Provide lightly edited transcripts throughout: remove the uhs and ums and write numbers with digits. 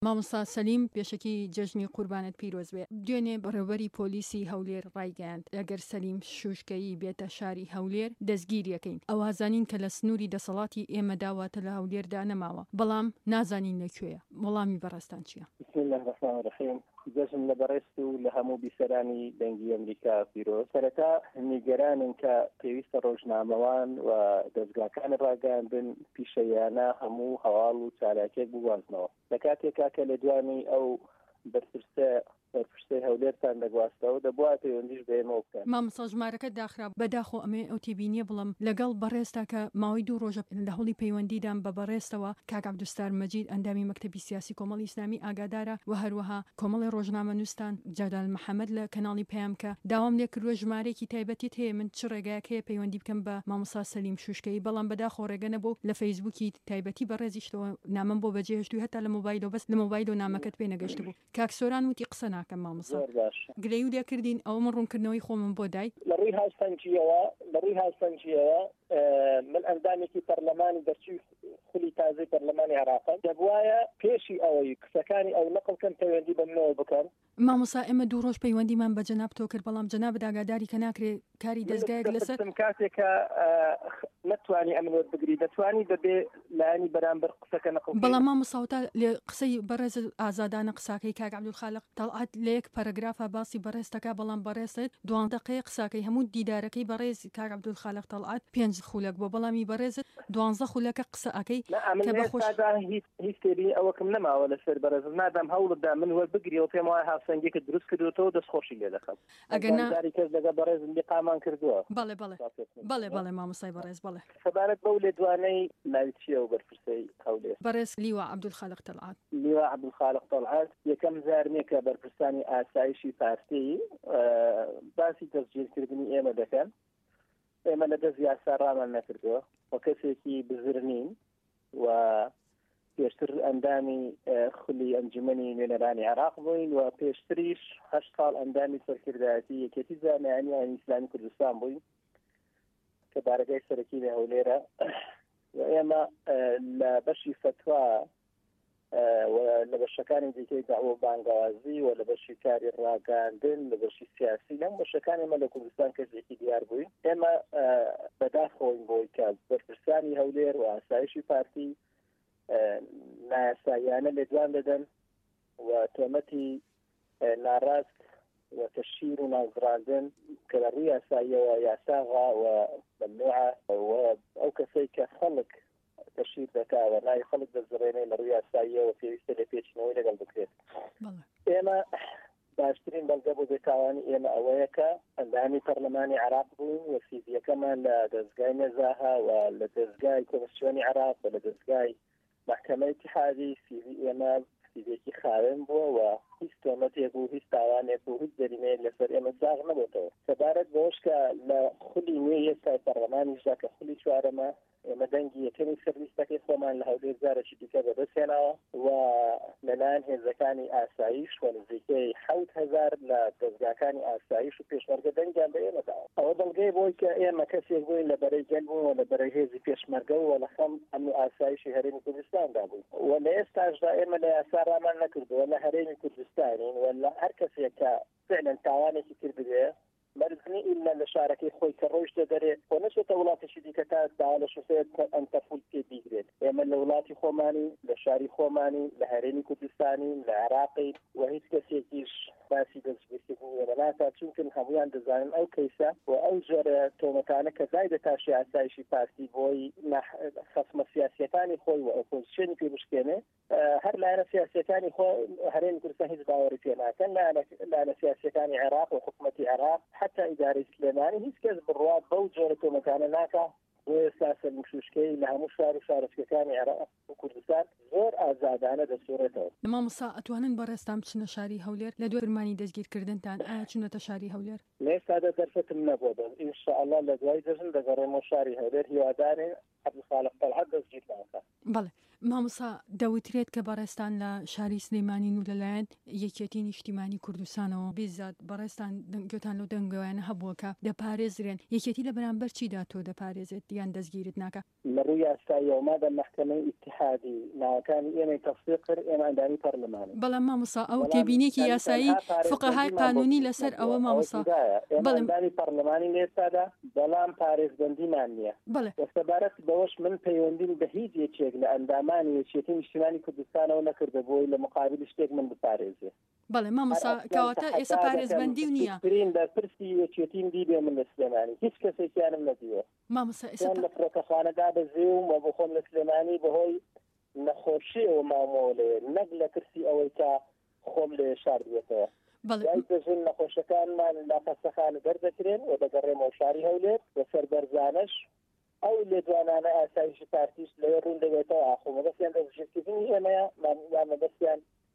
مامۆستا سەلیم پێشەکی جەژنی قوربانت پیرۆز بێ. دوێنێ بەڕێوەبەری پۆلیسی هەولێر ڕایگەیاند ئەگەر سەلیم شوشکەیی بێتە شاری هەولێر دەستگیریەکەین. ئەوازانین کە لە سنووری دەسەڵاتی ئێمە داواتە لە هەولێردا نەماوە، بەڵام نازانین لەکوێیە. وەڵامی بەڕێستان چییە؟ بسم الله الرحمن الرحیم. جەژن لە بەڕێست و لە هەموو بیسەرانی دەنگی ئەمریکا پیرۆز. سەرەتا نیگەرانن کە پێویستە ڕۆژنامەوان و دەستگاکان ڕاگەاندن پیشەیانە هەموو هەواڵ و چالاکێک بوازنەوە. لە کاتێکا کە لە دوانی ئەو بەرپرسەی هەولێرتان دەگواستەوە دەبووە پەیوەندیش بێنەوە بکەن. مامۆستا ژمارەکە داخرا بەداخۆ ئەمێ ئەو تێبینیە بڵم لەگەڵ بەڕێستا کە ماوەی 2 ڕۆژە لە هەوڵی پەیوەندیدان بە بەڕێستەوە کاک عەبدولستار مەجید ئەندامی مەکتەبی سیاسی کۆمەڵی ئیسلامی ئاگادارە و هەروەها کۆمەڵی ڕۆژنامە نووسان جەلال محەممەد لە کەناڵی پەیام کە داوام لێ کردووە ژمارەیەکی تایبەتیت هەیە من چ ڕێگایەک هەیە پەیوەندی بکەم بە مامۆستا سەلیم شوشکەیی، بەڵام بەداخۆ ڕێگە نەبوو لە فەیسبووکی تایبەتی بەڕێزیشتەوە نامم بۆ بەجێهێشتووی هەتا لە مۆبایلەوە بەس لە مۆبایل و نامەکەت پێ نەگەشت بوو. کاک سۆران وتی قسە ناکەم مامۆستا گرەی و لێکردین ئەوە من ڕوونکردنەوەی خۆمم بۆ دای لە ڕووی هاوسەنجیەوە من ئەندامێکی پەرلەمانی دەرچووی خولی تازەی پەرلەمانی عێراقە دەبوایە پێشی ئەوەی قسەکانی ئەو نەقڵکەن پەیوەندی بەمنەوە بکەن. مامۆستا ئێمە 2 ڕۆژ پەیوەندیمان بە جەناب تۆ کرد، بەڵام جەناب داگاداری کە ناکرێ کاری دەستگایەک لەسەر کاتێکە نەتوانی ئەمنوت بگری دەتوانی بەبێ لایانی بەرامبەر قسەکە نەقڵ. بەڵام مامۆستا لێ قسەی بەڕێز ئازادانە قساکەی کاک عەبدولخالق تەڵعات لە یەک پەرەگرافە باسی بەڕێستەکە، بەڵام بەڕێست 12 دقەیە قساکەی هەموو دیدارەکەی بەڕێز کاک عەبدولخالق تەڵعات 5 خولەک بۆ، بەڵامی بەڕێزت 12 خولەکە قسەکەی کە بەخۆش هیچ تێبینی ئەوەکەم نەماوە لەسەر بەڕێز نادام هەوڵدا من وەربگریەوە پێم وایە هاوسەنگێکت دروست کردوێتەوە دەستخۆشی لێ دەکەم. ئەگەر کەس لەگە بەڕێز لیقامان کردووە. بەڵێ مامۆستای بەڕێز بەڵێ سەبارەت بەو لێدوانەی ناوی چییە و بەرپرسەی هەولێر؟ بەڕێز لیوا عەبدولخالق تەڵعات. لیوا عەبدولخالق تەڵعات یەکەم جارێک کە بەرپرسانی ئاسایشی پارتی باسی دەستگیرکردنی ئێمە دەکەن. ئێمە لە دەست یاسا ڕامان نەکردووە و کەسێکی بزرنین و پێشتر ئەندامی خولی ئەنجومەنی نوێنەرانی عێراق بووین و پێشتریش 8 ساڵ ئەندامی سەرکردایەتی یەکێتی جامعانی ئیسلامی کوردستان بووین کە بارگای سەرەکی لە هەولێرە و ئێمە لە بەشی فتوا و لە بەشەکانی دیکەی داوە بانگوازی و لە بەشی کاری ڕاگەاندن لە بەشی سیاسی لەم بەشەکان ئێمە لە کوردستان کەسێکی دیار بووین. ئێمە بەداخۆین بۆی کە بەرپرسانی هەولێر و ئاسایشی پارتی نایاساییانە لێدوان دەدەن و تۆمەتی ناڕاست و تەشیر و نازڕاندن کە لە ڕووی یاساییەوە یاساغا و ممنوعە و ئەو کەسەی کە خەڵک تەشیر دەکا و لای خەڵک دەزڕێنێ لە ڕووی یاساییەوە پێویستە لە پێچینەوەی لەگەڵ بکرێت. ئێمە باشترین بەڵگە بۆ بێتاوانی ئێمە ئەوەیە کە ئەندامی پەرلەمانی عێراق بووین و سیڤیەکەمان لە دەستگای نەزاها و لە دەستگای کۆمسیۆنی عێراق و لە دەستگای محکەمەی اتحادی سیڤی ئێمە سیڤیەکی خاوێن بووە و هیچ تۆمەتێک و هیچ تاوانێک و هیچ جەریمەیەک لەسەر ئێمە ساغ نەبووتەوە. سەبارەت بەوەش کە لە خولی نوێ ئێستا پەرلەمانیشدا کە خولی 4ەمە ئێمە دەنگی یەکەمی سەرڤیسەکەی خۆمان لە هەولێر جارێکی دیکە بەدەستهێناوە و لەلایەن هێزەکانی ئاسایش و نزیکەی 7,000 لە دەستگاکانی ئاسایش و پێشمەرگە دەنگیان بە ئێمەداوە. ئەوە دڵگەی بۆی کە ئێمە کەسێک بووین لە بەرەی گەل بوون و لە بەرەی هێزی پێشمەرگە و لە خەم ئەمنی ئاسایشی هەرێمی کوردستاندا بووین و لە ئێستاشدا ئێمە لە یاسا ڕامان نەکردووە لە هەرێمی کوردستانین و لە هەر کەسێک کە فعلا تاوانێکی کردبێ مەرزنی ئیلا لە شارەکەی خۆی کە ڕۆیشتە دەرێ و نەچێتە وڵاتێکی دیکە تا داوا لە شوفێر ئەنتەفول پێ بیگرێت. ئێمە لە وڵاتی خۆمانی لە شاری خۆمانی لە هەرێمی کوردستانی لە عێراقی و هیچ کەسێکیش باسی دەستگیرکردنی ناکا چونکە هەمویان دەزانن ئەو کەیسە و ئەو جۆرە تۆمەتانە کە دای دەتاشی ئاسایشی پارتی بۆی خەسمە سیاسیەکانی خۆی و ئۆپۆزیسیۆنی پێ بشکێنێ هەر لایەنە سیاسیەکانی خۆ هەرێمی کوردستان هیچ باوەڕی پێ ناکەن لایەنە سیاسیەکانی عێراق و حکوومەتی عێراق حتی ئیدارەی سلێمانی هیچ کەس بڕوات بەو جۆرە تۆمەتانە ناکا و ئێستا سەرمشوشکەی لە هەموو شار و شارچکەکانی عێراق و کوردستان زۆر ئازادانە دەسوڕێتەوە. مامۆستا ئەتوانن بەڕێستان بچنە شاری هەولێر لە دوای فرمانی دەستگیرکردنتان ئایا چونەتە شاری هەولێر؟ لە ئێستادا دەرفەتم نەبووە بەس ئینشاءالله لە دوای دەژن دەگەڕێمەوە شاری هەولێر هیوادارێ عەبدولخالق تەڵعات دەستگیر ناکات. بەڵێ مامۆستا دەوترێت کە بەڕێستان لە شاری سلێمانین و لەلایەن یەکێتی نیشتیمانی کوردستانەوە بێزات بەڕێستان گوتان لەو دەنگەوەیانە هەبووە کە دەپارێزرێن یەکێتی لە بەرامبەر چیدا تۆ دەپارێزێت یان دەستگیرت ناکە لە ڕووی یاساییەوە دە محکەمەی ئیتحادی ناوەکانی ئێمەی تەفسیق کرد ئێمە ئەندامی پەرلەمانی بەڵام مامۆستا ئەو تێبینێکی یاسایی فقەهای قانونی لەسەر ئەوە مامۆستا ئەندامی پەرلەمانی لێستادا بەڵام پارێزبەندیمان نییە وەسەبارەت بەوەش من پەیوەندیم بە هیچ یەکێک لە ئەندامانی یەکێتی نیشتیمانی کوردستانەوە نەکردە بۆی لە مقابل شتێک من بپارێزێ بەڵێ مامۆستا کەواتە ئێستا پارێزبەندی و نییە لە پرسی یەکێتیم دیبێ من لە سلێمانی هیچ کەسێکیانم نەدیوە مامۆستا ئێستا لە فڕۆکەخانەدا بەزێوم و بۆ خۆم لە سلێمانی بەهۆی نەخۆشیەوە مامۆڵێ نەک لە کرسی ئەوەی تا خۆم لێ شاردوێتەوە دەژن نەخۆشەکانمان لا قەسەخانە دەردەکرێن و دەگەڕێمەوە شاری هەولێر بەسەر بەرزانش ئەو لێدوانانە ئاسایشی پارتیش لەوێ ڕوون دەبێتەوە ئاخۆمە دەستیان دەژێتکردنی ئێمەیە یانە دەستیان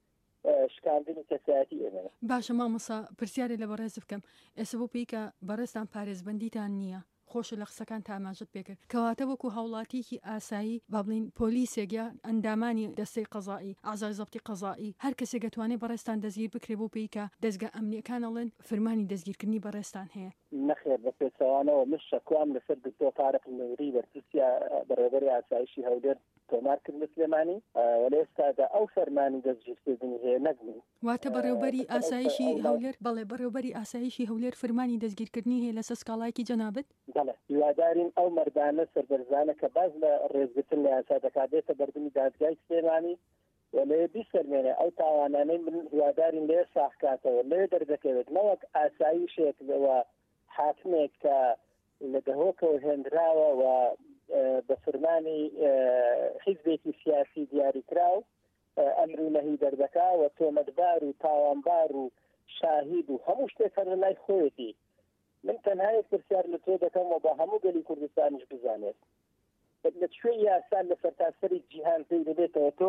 شکاندنی کەسایەتی ئێمەیە. باشە مامۆستا پرسیارێ لە بەڕێز بکەم ئێستا بۆ پێی کە بەڕێستان پارێزبەندیتان نییە خۆشە لە قسەکان تاماژت پێکرد کەواتە وەکو هاوڵاتیکی ئاسایی با بڵین پۆلیسێک یا ئەندامانی دەستەی قەزایی ئازای زەبتی قەزایی هەر کەسێک دەتوانێت بەڕێستان دەستگیر بکرێ بۆ پێی کە دەستگا ئەمنیەکانەڵێن فەرمانی دەستگیرکردنی بەڕێستان هەیە نەخێر بە پێچەوانەوە من شەکوام لەسەر دکتۆر تارق نووری بەرپرسیا بەڕێوەبەری ئاسایشی هەولێر تۆمار کرد لە سلێمانی وەلە ئێستادا ئەو فەرمانی دەستگیرکردنی هەیە نەگمین واتە بەڕێوەبەری ئاسایشی هەولێر بەڵێ بەڕێوەبەری ئاسایشی هەولێر فەرمانی دەستگیرکردنی هەیە لەسەر سکاڵایەکی جەنابەت بەڵێ هیوادارین ئەو مەردانە سەربەرزانە کە باز لە ڕێزگرتن لە یاسا دەکاتێتە بەردەمی دادگای سلێمانی وەلێ بیسەرمێنێ ئەو تاوانانەی من هیوادارین لێ ساحکاتەوە لێ دەردەکەوێت نەوەک ئاسایشێک لەوە حاکمێک کە لە دەهۆکەوە هێنراوە و بە فەرمانی حیزبێکی سیاسی دیاریکراو ئەمر و نەهی دەردەکا و تۆمەتبار و تاوانبار و شاهید و هەموو شتێک هەر لە لای خۆیەتی من تەنها پرسیار لە تۆ دەکەم و بە هەموو گەلی کوردستانیش بزانێت لە کوێ یاسا لە سەرتاسەری جیهان پێی دەبێتەوە تۆ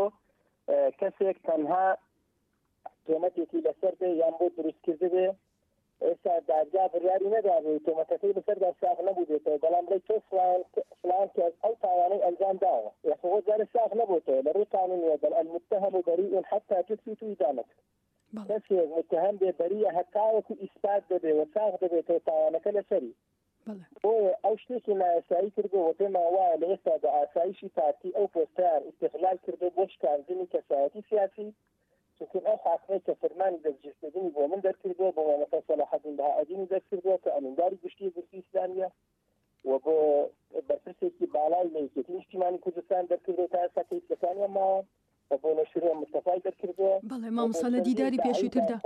کەسێک تەنها تۆمەتێکی لەسەر بێ یان بۆ دروستکردن بێ ئێستا دادگا بڕیاری نەدابێت تۆمەتەکەی لەسەردا ساغ نەبوودێتەوە بەڵام بڵێ تۆ فلان کەس ئەو تاوانەی ئەنجام داوە یاخۆ جارە ساغ نەبووتەوە لە ڕووی قانونیە بەل المتهم بەریء حتى تثبت إدانته کەسێک متهم بێ بەریە هەتاوەکو ئیسپات دەبێ و ساغ دەبێتەوە تاوانەکە لەسەری ئەو شتێکی نایاسایی کردەوە پێمان وایە لە ئێستا بە ئاسایشی پارتی ئەو پۆستیان استقلال کردو بۆ شکاندنی کەسایەتی سیاسی چونکە ئەو حاکمەی کە فەرمانی دەستگیرکردنی بۆ من دەرکردووە بۆ مامۆستا سەلاح الدین بەهائەدینی دەرکردووە کە ئەمىنداری گشتی گرتی ئیسلامیە و بۆ بەرپرسێکی بالای لە یەکێتی نیشتیمانی کوردستان دەرکردووە تا ئێستا کەیفەکانیان ماوە و بۆ نەشریە مستەفای دەرکردووە. بەڵێ مامۆستا لە دیداری پێشووتردا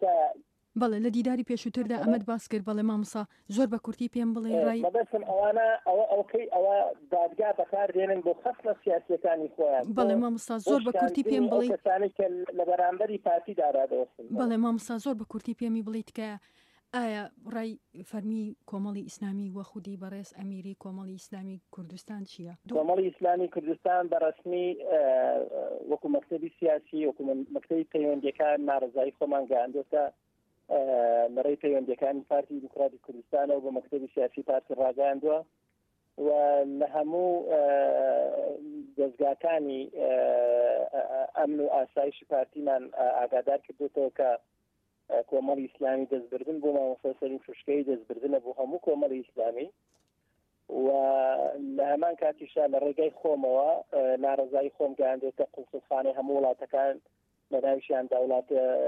بەڵێ لە دیداری پێشووتردا ئەمەد باس کرد بەڵێ مامۆستا زۆر بە کورتی پێم بڵێ ڕای مەبەستم ئەوانە ئەوکەی ئەوە دادگا بەکاردێنن بۆ خەسنە سیاسیەکانی خۆیان بەڵێ مامۆستا زۆر بە کورتی پێم بڵێ کەسانی کە لە بەرامبەری پارتی دارادەوەستن بەڵێ مامۆستا زۆر بە کورتی پێمی بڵیت کە ئایا ڕای فەرمی کۆمەڵی ئیسلامی وە خودی بەڕێز ئەمیری کۆمەڵی ئیسلامی کوردستان چییە؟ کۆمەڵی ئیسلامی کوردستان بەڕسمی وەکو مەکتەبی سیاسی وەکو مەکتەبی پەیوەندیەکان ناڕزایی خۆمان گەیاندووەتە لەڕێی پەیوەندیەکانی پارتی دیموکراتی کوردستانەوە بە مەکتەبی سیاسی پارتی ڕاگەیاندووە و لە هەموو دەستگاکانی ئەمن و ئاسایشی پارتیمان ئاگادار کردوێتەوە کە کۆمەڵی ئیسلامی دەستبردن بۆ مامۆستا سەلیم شوشکەی دەستبردنە بۆ هەموو کۆمەڵی ئیسلامی و لە هەمان کاتیشا لە ڕێگای خۆمەوە ناڕزایی خۆم گەیاندوێتە قوڵسوخانەی هەموو وڵاتەکان لە ناویشیاندا وڵات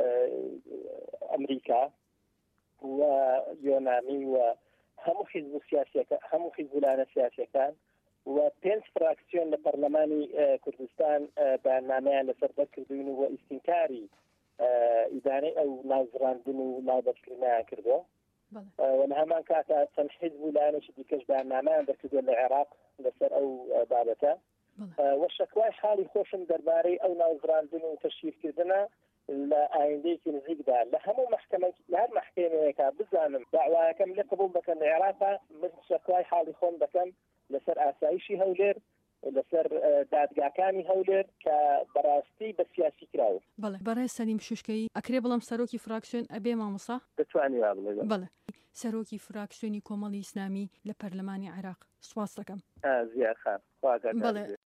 ئەمریکا و یۆنامی و هەموو حیزب سیاسیەکە هەموو حیزبولانە سیاسیەکان و 5 فراکسیۆن لە پەرلەمانی کوردستان بەیاننامەیان لەسەر دەرکردوون و ئیستینکاری ئیدارەی ئەو ناوزڕاندن و ناوبەرکردنیان کردووە و لە هەمان کاتا چەند حیزبولانێکی دیکەش بەیاننامەیان دەرکردووە لە عێراق لەسەر ئەو بابەتە و شەکوای حاڵی خۆشم دەربارەی ئەو ناوزڕاندن و تەشیرکردنە لە ئایندەیەکی نزیکدا لە هەموو محکەمەی لە هەر محکەمەیەکە بزانم داوایەکەم لێ قبول بکەن لە عێراقا من شەکوای حاڵی خۆم دەکەم لەسەر ئاسایشی هەولێر لەسەر دادگاکانی هەولێر کە بەڕاستی بە سیاسی کراوە. بەڵێ بەڕێز سەلیم شوشکەی ئەکرێ بڵم سەرۆکی فراکسیۆن ئەبێ مامۆستا دەتوانی وا بڵێ بەڵێ سەرۆکی فراکسیۆنی کۆمەڵی ئیسلامی لە پەرلەمانی عێراق سواس دەکەم زیاد خان بەڵێ